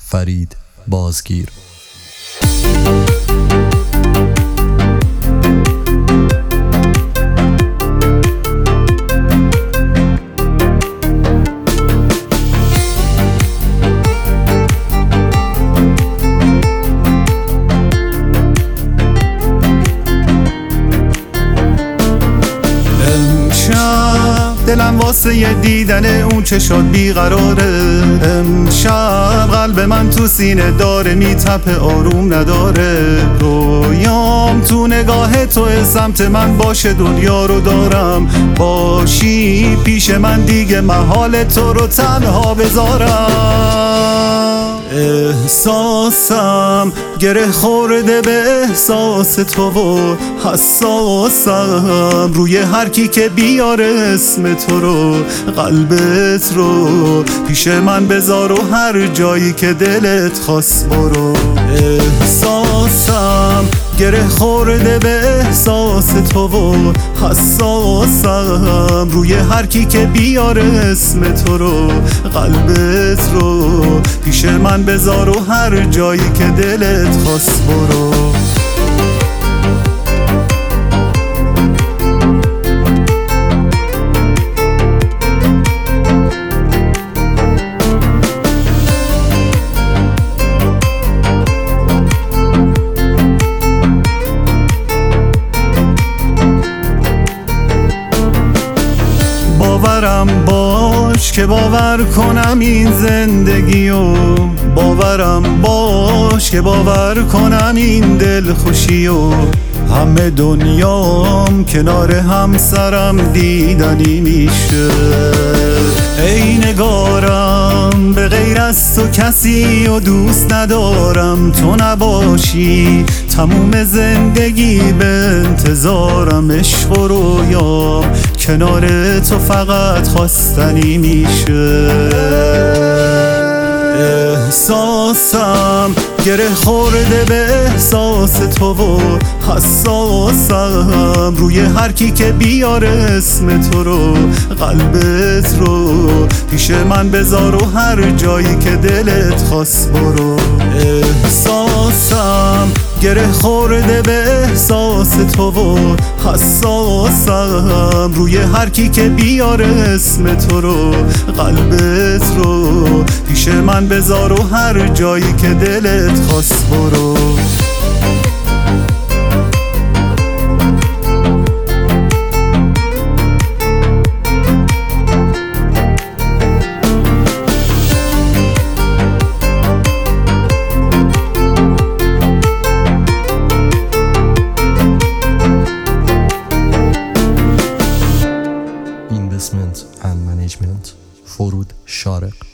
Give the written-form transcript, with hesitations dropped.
فرید بازگیر. دلم واسه یه دیدن اون چشات بیقراره. امشب قلب من تو سینه داره میتپه، آروم نداره. رویام تو نگاه تو سمت من باشه، دنیا رو دارم باشی پیش من، دیگه محال تو رو تنها بذارم. احساسم گره خورده به احساس تو و حساسم روی هر کی که بیاره اسم تو رو، قلبت رو پیش من بذار و هر جایی که دلت خواست برو. احساسم گره خورده به احساس تو و حساسم روی هر کی که بیاره اسم تو رو، قلبت رو پیش من بذار و هر جایی که دلت خواست برو. باورم باش که باور کنم این زندگیو، باورم باش که باور کنم این دل خوشیو. همه دنیام کنار همسرم دیدنی میشه. ای نگارم به غیر از تو کسی و دوست ندارم، تو نباشی تموم زندگی به انتظارم. عشق و رویام کنار تو فقط خواستنی میشه. احساسم گره خورده به احساس تو و حساسم روی هر کی که بیاره اسم تو رو، قلبت رو پیش من بذار و هر جایی که دلت خواست برو. احساسم گره خورده به احساس تو و حساسم روی هر کی که بیاره اسم تو رو، قلبت رو پیش من بذار و هر جایی که دلت خواست برو. Investment and Management فرود شارق.